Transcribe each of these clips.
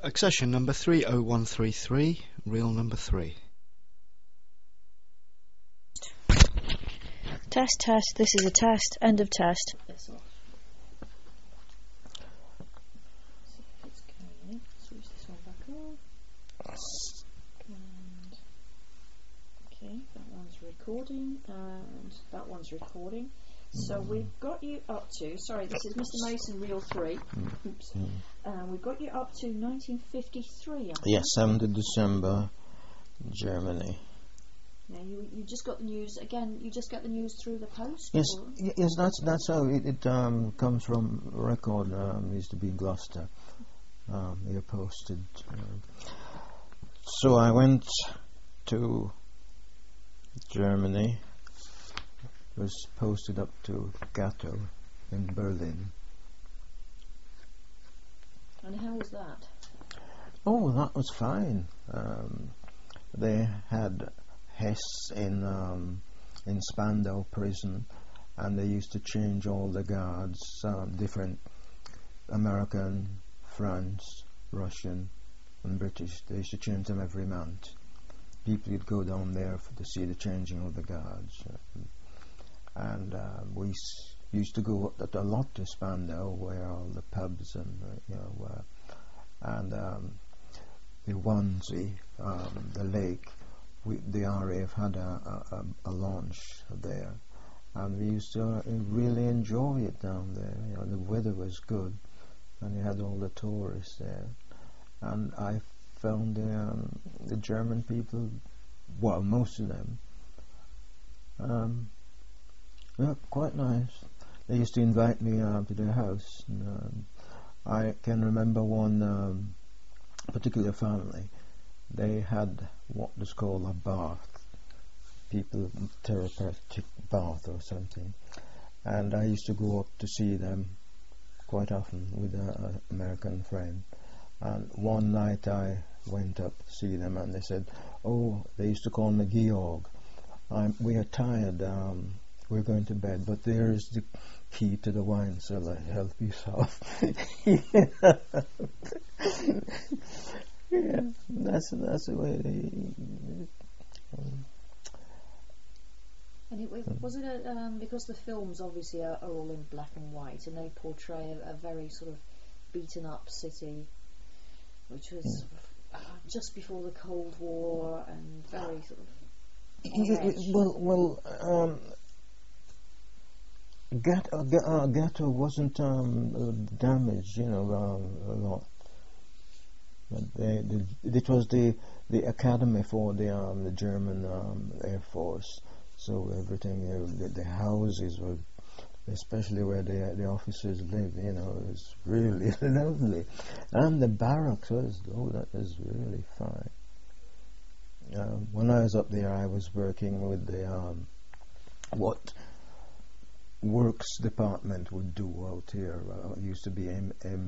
Accession number 30133, reel number 3. Test, test, this is a test, end of test. This off. See if it's going in. Switch this one back on. And okay, that one's recording, and that one's recording. So we've got you up to, sorry, this is Mr. Mason, reel 3. Oops. We've got you up to 1953. Yes, 7th of December, Germany. Now you just got the news again. You just get the news through the post. Yes, or? yes, that's how it comes from record. Used to be in Gloucester. They're posted. So I went to Germany. Was posted up to Gatow in Berlin. And how was that? Oh, that was fine. They had Hess in Spandau prison, and they used to change all the guards, different American, France, Russian, and British. They used to change them every month. People would go down there to see the changing of the guards. And we used to go a lot to Spandau, where all the pubs and were, and the Wannsee, the lake. The RAF had a launch there, and we used to really enjoy it down there. The weather was good, and you had all the tourists there, and I found the German people, well, most of them. Yeah, quite nice. They used to invite me to their house. And, I can remember one particular family. They had what was called a bath, therapeutic bath or something. And I used to go up to see them quite often with an American friend. And one night I went up to see them, and they said, "Oh," they used to call me Georg. "We are tired. We're going to bed, but there is the key to the wine cellar. Help yourself." Yeah, that's the way they. And was it because the films obviously are all in black and white, and they portray a very sort of beaten up city, which was just before the Cold War and very sort of. Gatow wasn't damaged, a lot. But it was the academy for the German Air Force, so everything, the houses were, especially where the officers lived, it was really lovely, and the barracks that was really fine. When I was up there, I was working with the what works department would do out here. Used to be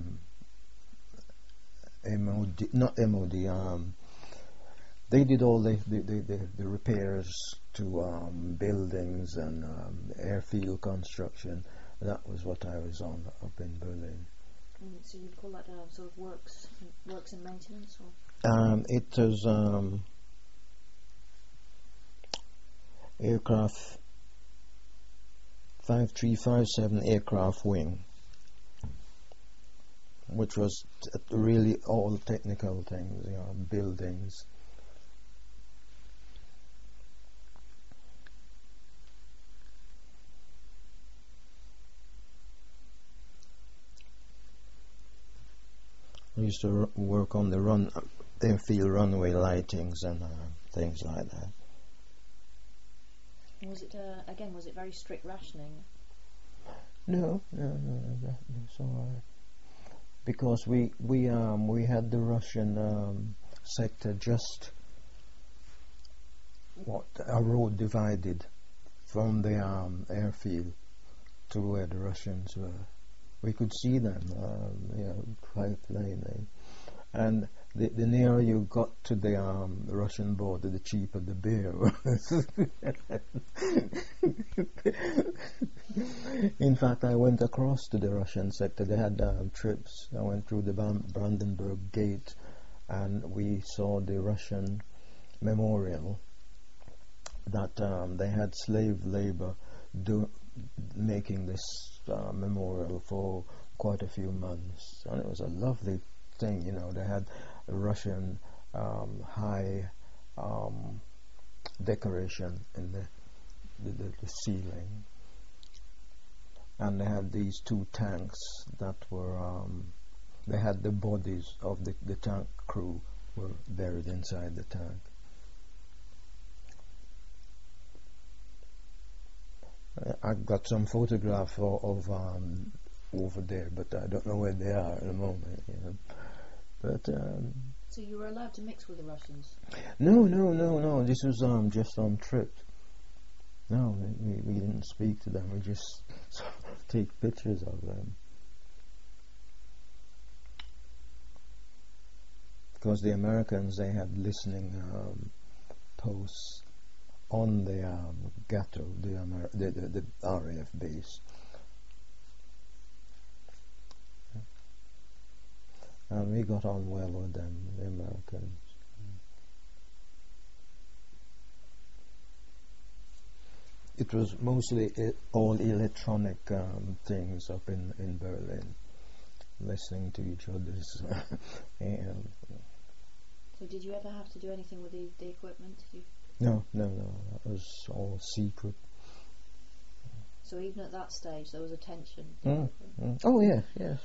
MOD, not MOD. They did all the repairs to buildings and airfield construction. That was what I was on up in Berlin. So you'd call that sort of works and maintenance, or? It was aircraft 5357 aircraft wing, which was really all technical things, buildings. We used to work on the airfield runway lightings and things like that. Was it was it very strict rationing? No, that's all right. Because we had the Russian sector just a road divided from the airfield to where the Russians were. We could see them, quite plainly. And the nearer you got to the Russian border, the cheaper the beer was. In fact, I went across to the Russian sector. They had trips. I went through the Brandenburg Gate, and we saw the Russian memorial that they had slave labor making this memorial for quite a few months, and it was a lovely thing. You know, they had a Russian high decoration in the ceiling, and they had these two tanks that were they had the bodies of the tank crew were buried inside the tank. I've got some photographs of over there, but I don't know where they are at the moment. You know. But so you were allowed to mix with the Russians? No. This was just on trip. No, we didn't speak to them. We just take pictures of them. Because the Americans, they had listening posts on the Ghetto, the RAF base. And we got on well with them, the Americans. It was mostly all electronic things up in Berlin, listening to each other's. And so did you ever have to do anything with the equipment? No, that was all secret. So even at that stage there was a tension? Oh yeah, yes.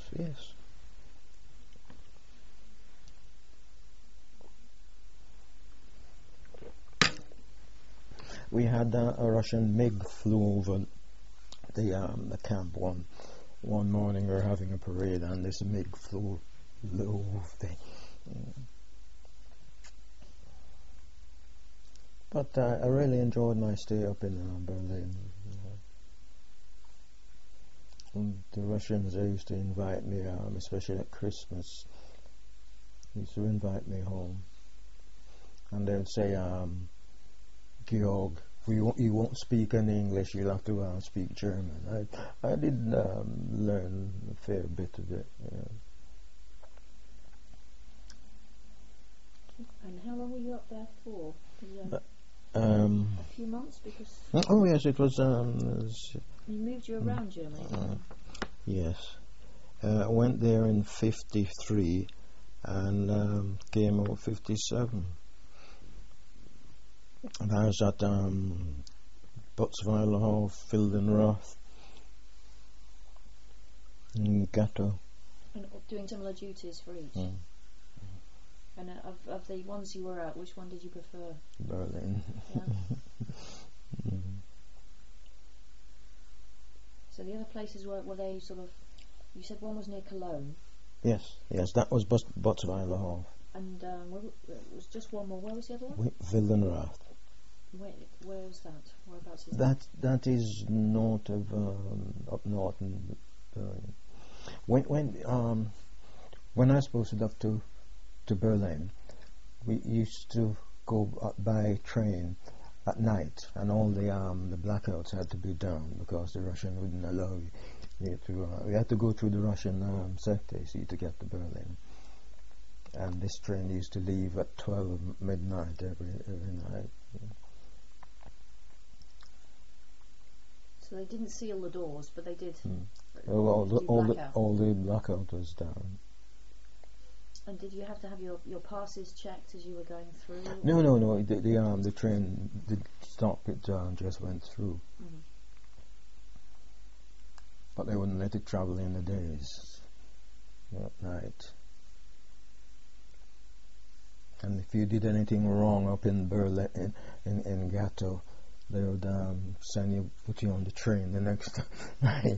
We had a Russian MiG flew over the camp one morning. We were having a parade, and this MiG flew over the. But I really enjoyed my stay up in Berlin. The Russians, they used to invite me, especially at Christmas. They used to invite me home, and they would say, Georg, you won't speak any English, you'll have to speak German. I did learn a fair bit of it. Yeah. And how long were you up there for? A few months, because oh yes, it was. he moved you around Germany. Yes, I went there in '53 and came out '57. And I was at Botsweilerhof, Wildenrath, in Ghetto. And doing similar duties for each. And of the ones you were at, which one did you prefer? Berlin. Yeah. So the other places were they sort of? You said one was near Cologne. Yes, that was Botsweilerhof. And it was just one more. Where was the other one? Wildenrath. Where is that? Whereabouts is that? That is north of up north in Berlin. When I was posted up to Berlin, we used to go by train at night, and all the blackouts had to be done because the Russian wouldn't allow you to. We had to go through the Russian sector, to get to Berlin. And this train used to leave at 12 midnight every night. So they didn't seal the doors, but they did. All the blackout was down. And did you have to have your passes checked as you were going through? No. The train did stop. It just went through. Mm-hmm. But they wouldn't let it travel in the days. At night. And if you did anything wrong up in Berlin, in Ghetto, they would put you on the train the next night.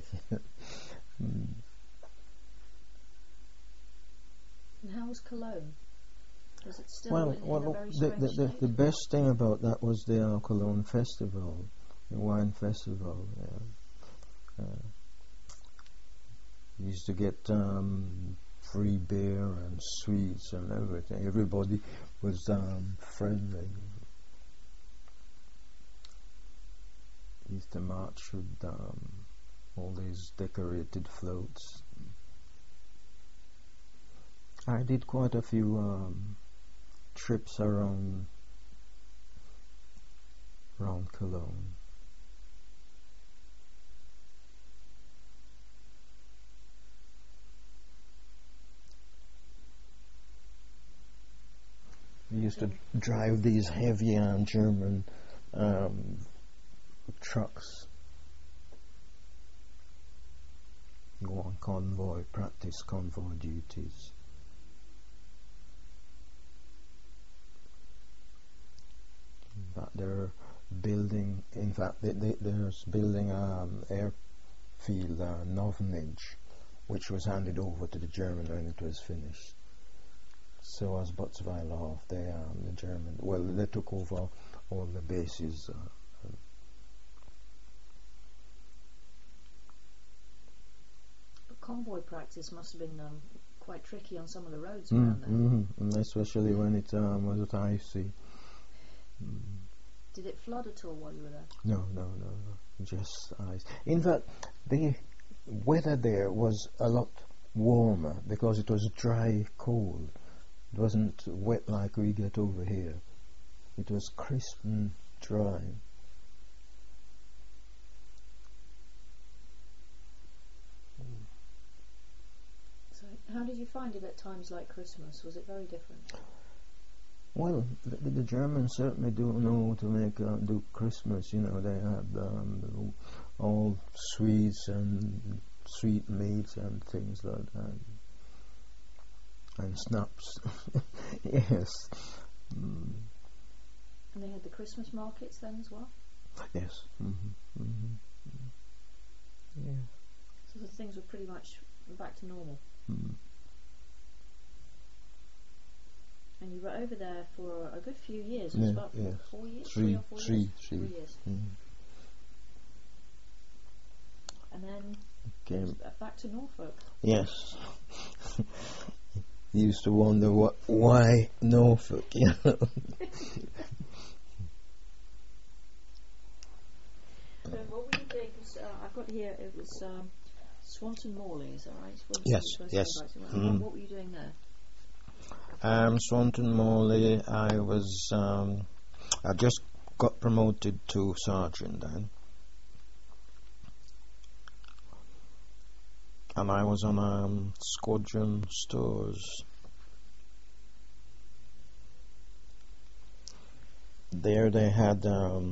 And how was Cologne? Was it still Well, in a very strange state? the best thing about that was the Cologne Festival, the wine festival. Yeah. You used to get free beer and sweets and everything. Everybody was friendly. Used to march with all these decorated floats. I did quite a few trips around Cologne. We used to drive these heavy German trucks. Go on convoy, practice convoy duties. But they're building, in fact, they're building airfield, Novnij, which was handed over to the German when it was finished. So was Botsweilerhof. The German, well, they took over all the bases. But convoy practice must have been quite tricky on some of the roads around there. Especially when it was icy. Did it flood at all while you were there? No, just ice. In fact, the weather there was a lot warmer because it was dry, cold. It wasn't wet like we get over here. It was crisp and dry. So, how did you find it at times like Christmas? Was it very different? Well, the Germans certainly do know to do Christmas. You know, they had all sweets and sweet meats and things like that, and snaps. Yes. And they had the Christmas markets then as well? Yes. Yeah. So the things were pretty much back to normal. And you were over there for a good few years. It was about 4 years? 3 or 4 years? 3 years. And then came back to Norfolk. Yes. Used to wonder why Norfolk, you know. So what were you doing? Because I've got here, it was Swanton Morley, is that right? Yes. What were you doing there? Swanton Morley, I just got promoted to sergeant then. And I was on Squadron Stores. There they had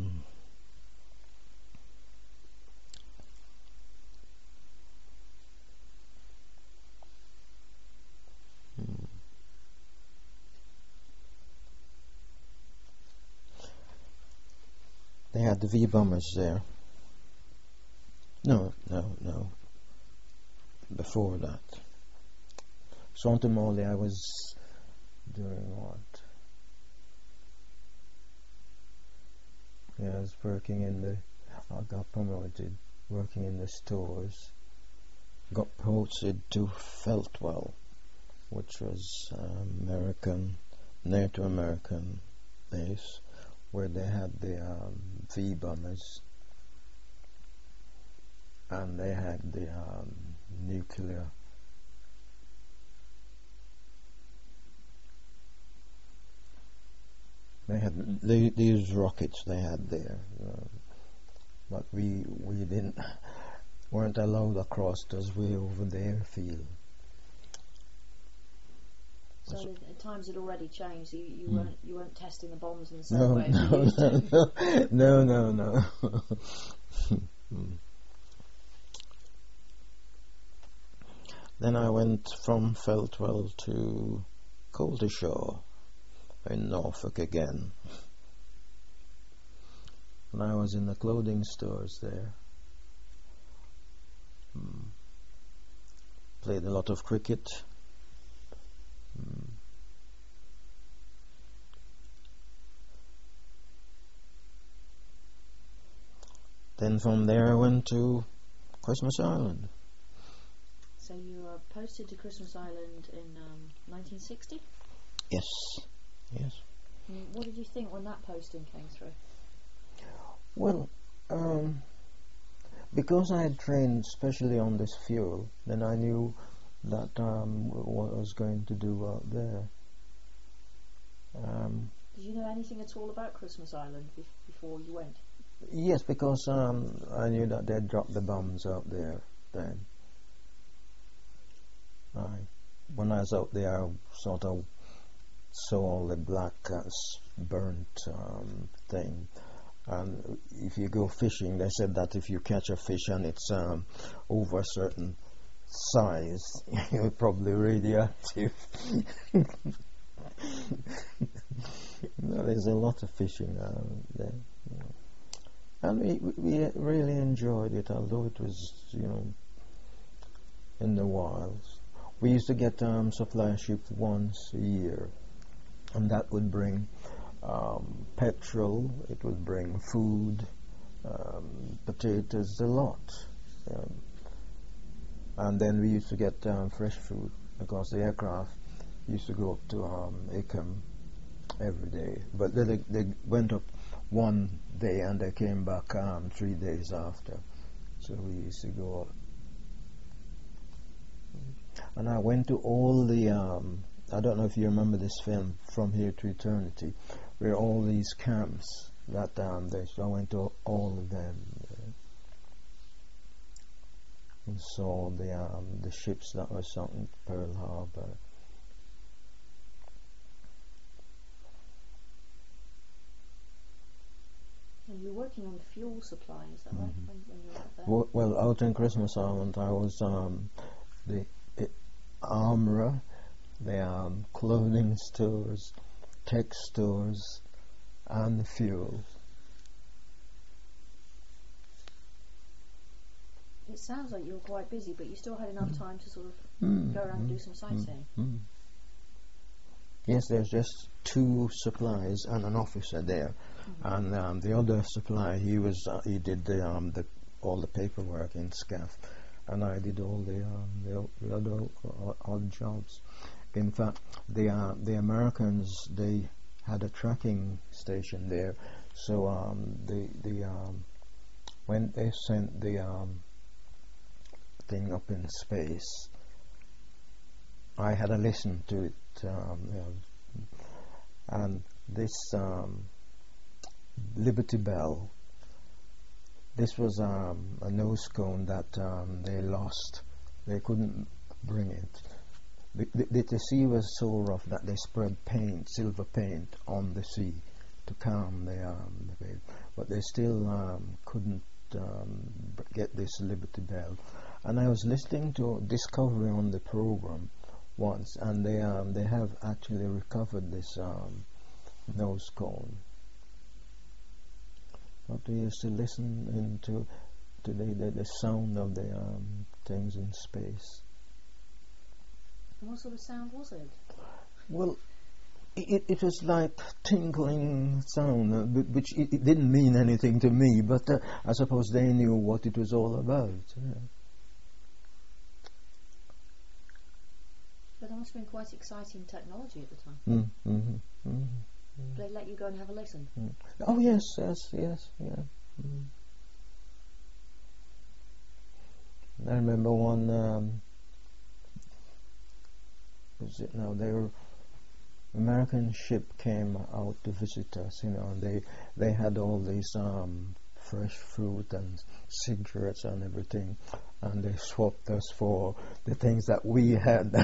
they had the V-bombers there. No. Before that, Swanton Morley, I was doing what? Yeah, I was working I got promoted, working in the stores. Got posted to Feltwell, which was NATO American base, where they had the V-bombers, and they had the nuclear they had these rockets they had there, but we weren't allowed across those way over the airfield. So at times it already changed. You weren't testing the bombs in the same way as you used to. No. Then I went from Feltwell to Coltishall in Norfolk again. And I was in the clothing stores there. Played a lot of cricket. Then from there I went to Christmas Island. So So you were posted to Christmas Island in 1960? Yes, yes. What did you think when that posting came through? Well, because I had trained specially on this fuel, then I knew that what I was going to do out there. Did you know anything at all about Christmas Island before you went? Yes, because I knew that they'd dropped the bombs out there then. When I was out there, I sort of saw all the black burnt thing. And if you go fishing, they said that if you catch a fish and it's over a certain size, you're probably radioactive. No, there's a lot of fishing there. And we really enjoyed it, although it was, in the wilds. We used to get supply ship once a year, and that would bring petrol, it would bring food, potatoes, a lot. And then we used to get fresh food, because the aircraft used to go up to Ickham every day. But they went up one day and they came back 3 days after. So we used to go up. And I went to all the, I don't know if you remember this film, From Here to Eternity, where all these camps that so I went to all of them. And saw the ships that were sunk in Pearl Harbor. And you were working on fuel supply, is that right? When you were out there? Well, out in Christmas Island, I was the armourer, the clothing stores, tech stores, and the fuel. It sounds like you were quite busy, but you still had enough time to sort of go around and do some sightseeing. Yes, there's just two supplies and an officer there, and the other supply he did all the paperwork in SCAF, and I did all the other odd jobs. In fact, the Americans, they had a tracking station there, so when they sent the thing up in space, I had to listen to it, and this Liberty Bell, this was a nose cone that they lost. They couldn't bring it. The sea was so rough that they spread paint, silver paint, on the sea to calm the wave, but they still couldn't get this Liberty Bell. And I was listening to Discovery on the program once, and they have actually recovered this nose cone. But we used to listen into the sound of the things in space. And what sort of sound was it? Well, it was like tinkling sound, which it didn't mean anything to me, but I suppose they knew what it was all about. Yeah. But that must have been quite exciting technology at the time. They let you go and have a listen? Oh yes, yeah. I remember one, was it now, American ship came out to visit us, and they had all these fresh fruit and cigarettes and everything, and they swapped us for the things that we had.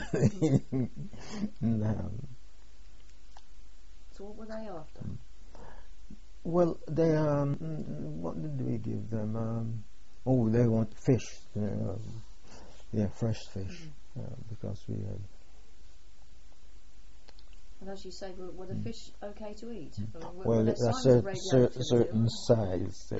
So what were they after? Well, they what did we give them? They want fish. Fresh fish, because we had. And as you say, were the fish okay to eat? Well, that's a certain size.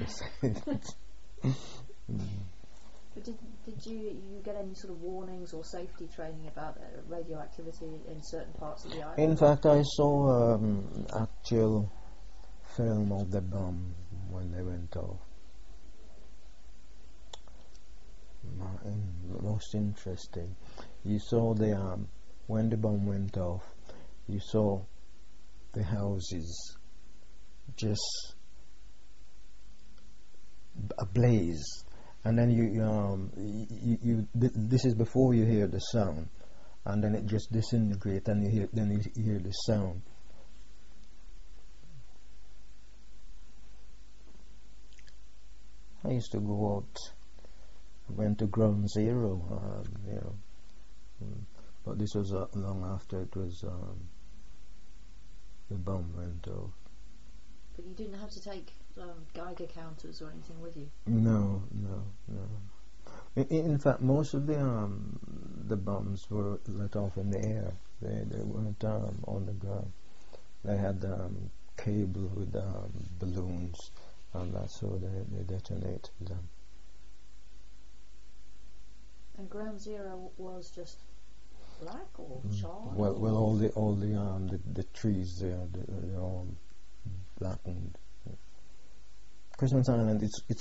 But did you get any sort of warnings or safety training about radioactivity in certain parts of the island? In fact, I saw actual film of the bomb when they went off. most interesting. You saw when the bomb went off, you saw the houses just ablaze, and then this is before you hear the sound, and then it just disintegrates, and you hear the sound. I used to go out. Went to Ground Zero, but this was long after it was the bomb went off. But you didn't have to take Geiger counters or anything with you? No. In fact, most of the bombs were let off in the air. They weren't on the ground. They had cable with balloons, and that's how they detonated them. And Ground Zero was just black or charred? Well, all the trees there, they're all blackened. Christmas Island, it's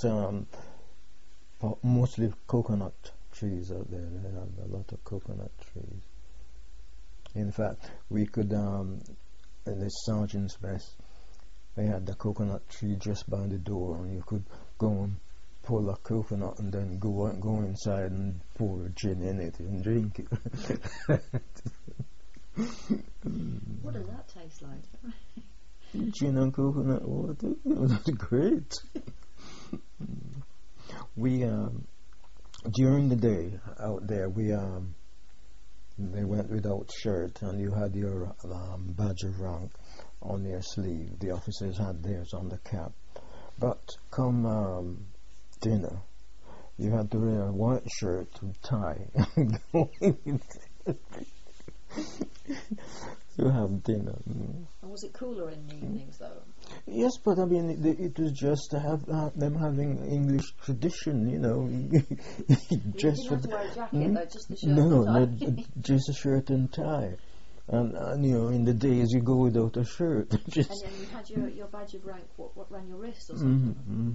mostly coconut trees out there. They have a lot of coconut trees. In fact, we could in the sergeant's mess, they had the coconut tree just by the door, and you could go and pull a coconut and then go inside and pour a gin in it and drink it. What does that taste like? Gin and coconut water. That's great. We during the day out there, they went without shirt, and you had your badge of rank on your sleeve. The officers had theirs on the cap, but come dinner, you had to wear a white shirt and tie to have dinner. And was it cooler in the evenings though? Yes, but I mean, it was just to have them having English tradition, You didn't have to wear a jacket though, just the shirt and tie. Just a shirt and tie. And in the days you go without a shirt. And then you had your badge of rank, what ran your wrist or something?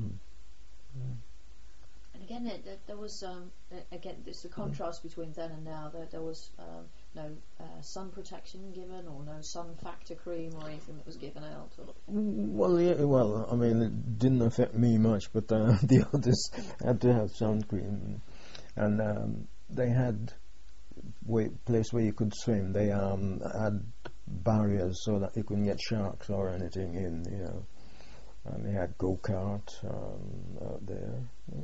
And again, there was again, it's the contrast between then and now. There was no sun protection given, or no sun factor cream or anything that was given out. Well, I mean, it didn't affect me much, but the others had to have sun cream, and they had place where you could swim. They had barriers so that you couldn't get sharks or anything in, and they had go-kart out there.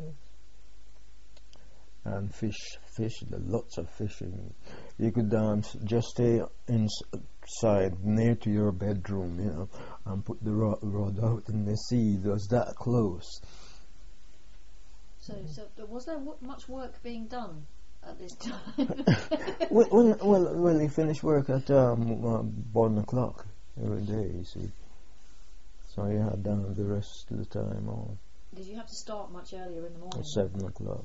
And fish, lots of fishing. You could just stay inside near to your bedroom, and put the rod out in the sea. It was that close. So was there much work being done at this time? well, you finish work at 1 o'clock every day, you see. So you had the rest of the time on. Did you have to start much earlier in the morning? At 7 o'clock.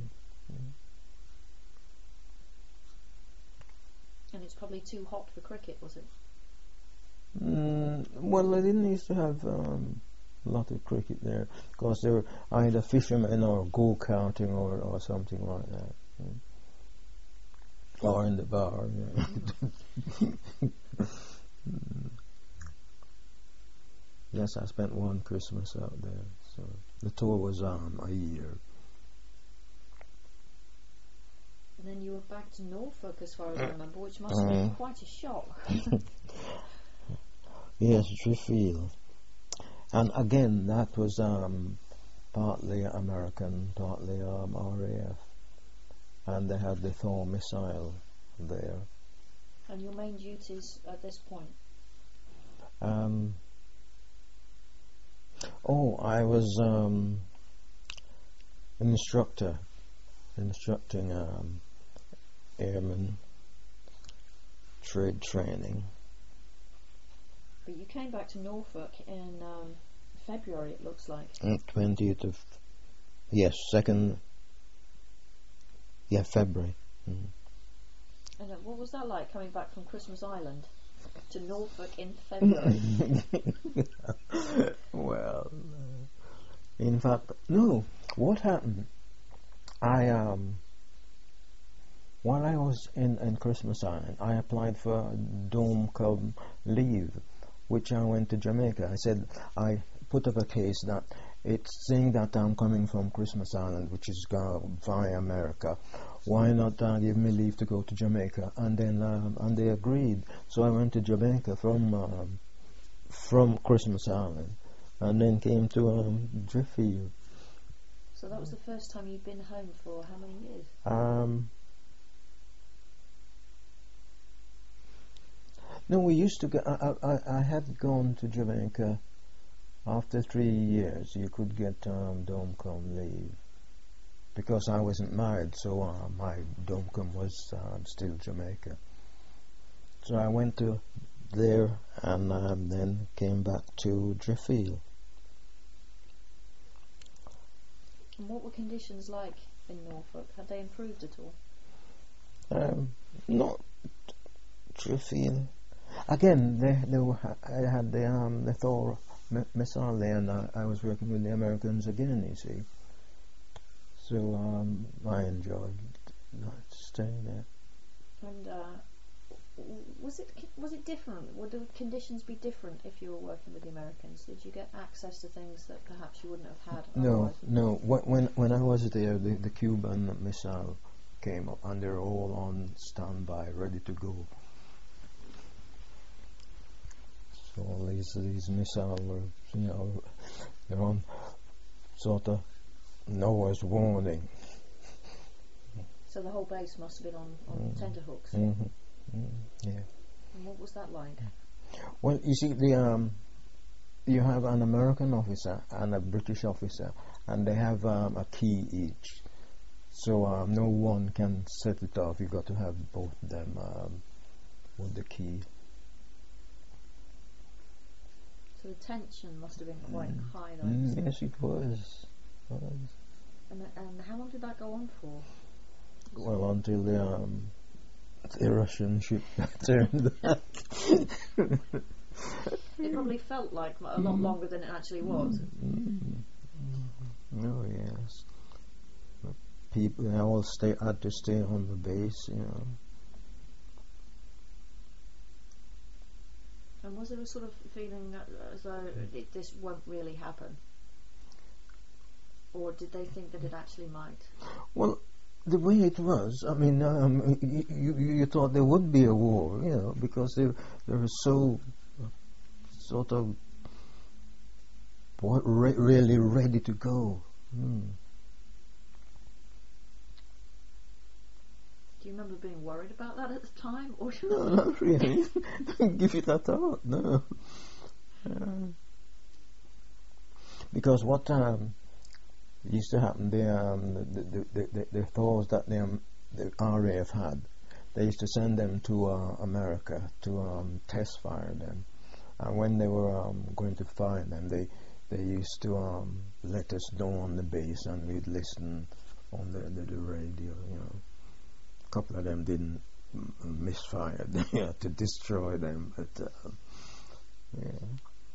And it's probably too hot for cricket, was it? Well, they didn't used to have a lot of cricket there, because they were either fishermen or go-karting or something like that. Or in the bar. Yes, I spent one Christmas out there. So the tour was a year. And then you were back to Norfolk, as far as I remember, which must have been quite a shock. Yes, you feel. And again, that was partly American, partly RAF. And they had the Thor missile there. And your main duties at this point? I was an instructor, instructing airmen trade training. But you came back to Norfolk in February, it looks like. 20th of... Yes, 2nd... Yeah, February. And what was that like, coming back from Christmas Island to Norfolk in February? Well, in fact, no. What happened? I while I was in Christmas Island, I applied for Dome Club leave, which I went to Jamaica. I put up a case that it's saying that I'm coming from Christmas Island, which is via America. Why not give me leave to go to Jamaica? And then and they agreed. So I went to Jamaica from Christmas Island, and then came to Driffield. So that was the first time you'd been home for how many years? No, we used to go. I had gone to Jamaica after 3 years. You could get Dome Club leave because I wasn't married, so my Dome Club was still Jamaica. So I went to there and then came back to Driffield. And what were conditions like in Norfolk? Had they improved at all? Not Driffield. Again, I had the Thor missile there, and I was working with the Americans again, you see. So I enjoyed staying there. And was it different? Would the conditions be different if you were working with the Americans? Did you get access to things that perhaps you wouldn't have had otherwise? No. When I was there, the Cuban missile came up, and they're all on standby, ready to go. So all these missiles were, they're on sort of Noah's warning. So the whole base must have been on tenterhooks. Mm-hmm. Yeah. And what was that like? Well, you see, you have an American officer and a British officer, and they have a key each. So no one can set it off. You've got to have both of them with the key. So the tension must have been quite high then. Yes, it was. And how long did that go on for? Well, until the Russian ship turned back. It probably felt like a lot longer than it actually was. Oh yes. People, they all had to stay on the base, And was there a sort of feeling as though this won't really happen? Or did they think that it actually might? Well, the way it was, I mean, you thought there would be a war, because they were so sort of really ready to go. Do you remember being worried about that at the time? Or No, not really. Don't give it a thought, no. Because what used to happen, the Thors that the RAF had, they used to send them to America to test fire them. And when they were going to fire them, they used to let us know on the base, and we'd listen on the radio, A couple of them didn't misfire. They had to destroy them, but yeah.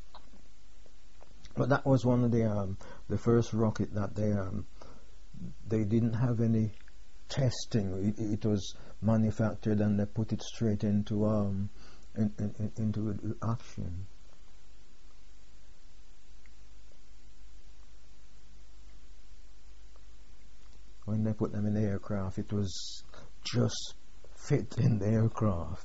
But that was one of the first rocket that they didn't have any testing. It was manufactured, and they put it straight into action. When they put them in the aircraft, it was just fit in the aircraft.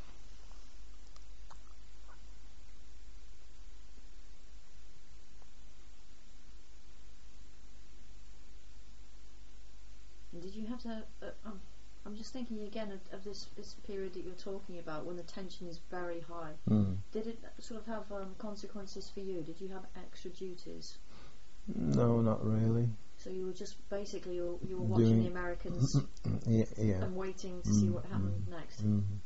did you have to? I'm just thinking again of this period that you're talking about when the tension is very high. Did it sort of have consequences for you? Did you have extra duties? No, not really. So you were just basically you were watching the Americans yeah. and waiting to see what happened next.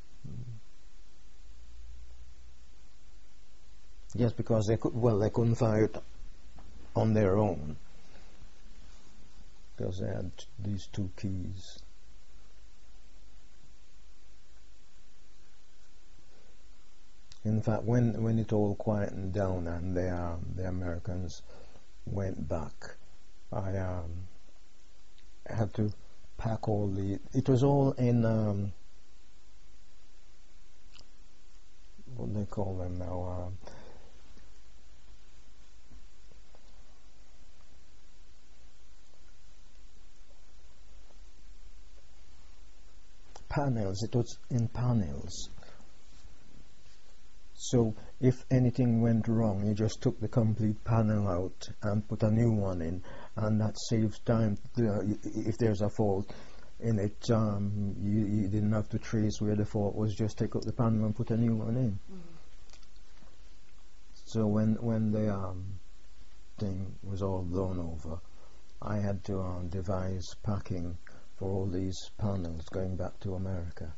Yes, because they couldn't fire it on their own because they had these two keys. In fact, when it all quietened down and the Americans went back, had to pack all the. It was all in what do they call them now? Panels. It was in panels. So if anything went wrong, you just took the complete panel out and put a new one in, and that saves time. If there's a fault in it, you didn't have to trace where the fault was. Just take out the panel and put a new one in. So when the thing was all blown over, I had to devise packing for all these panels going back to America.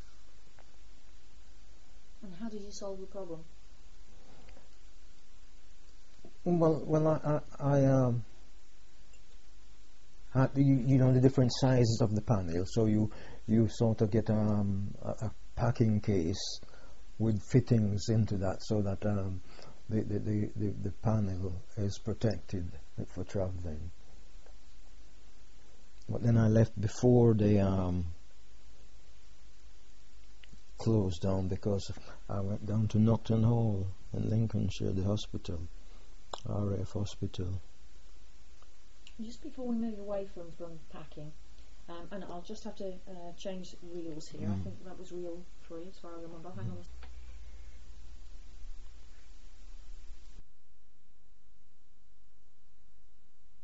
And how did you solve the problem? Well, I had the different sizes of the panel. So you sort of get a packing case with fittings into that, so that the panel is protected for traveling. But then I left before they closed down, because I went down to Nocton Hall in Lincolnshire, the hospital, RAF hospital. Just before we move away from packing, and I'll just have to change reels here. I think that was reel 3 as far as I remember. Hang on.